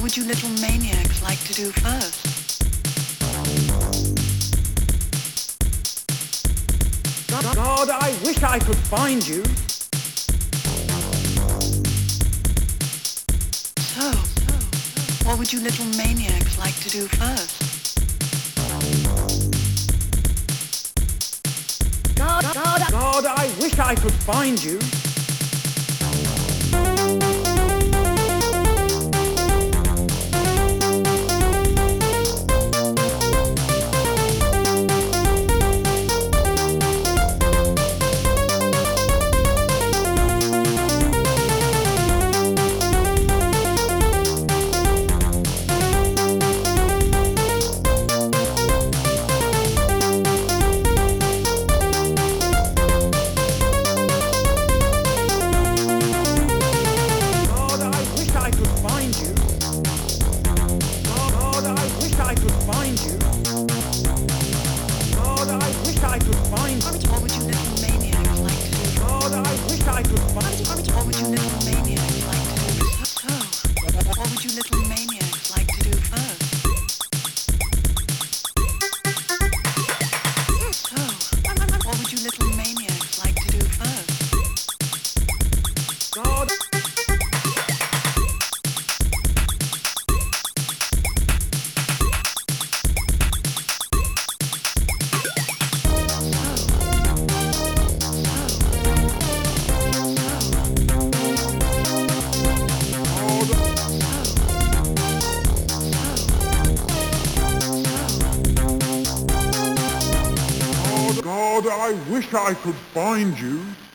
would you little maniacs like to do first? God, I wish I could find you. So, what would you little maniacs like to do first? God, I wish I could find you. God, I wish I could find you.